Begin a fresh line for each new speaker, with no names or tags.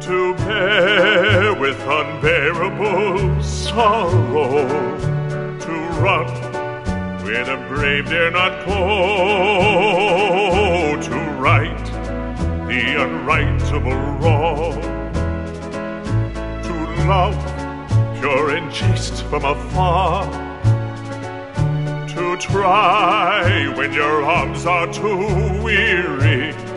to bear with unbearable sorrow, to run when a brave dare not go, to right the unrightable wrong, to love pure and chaste from afar, to try when your arms are too weary,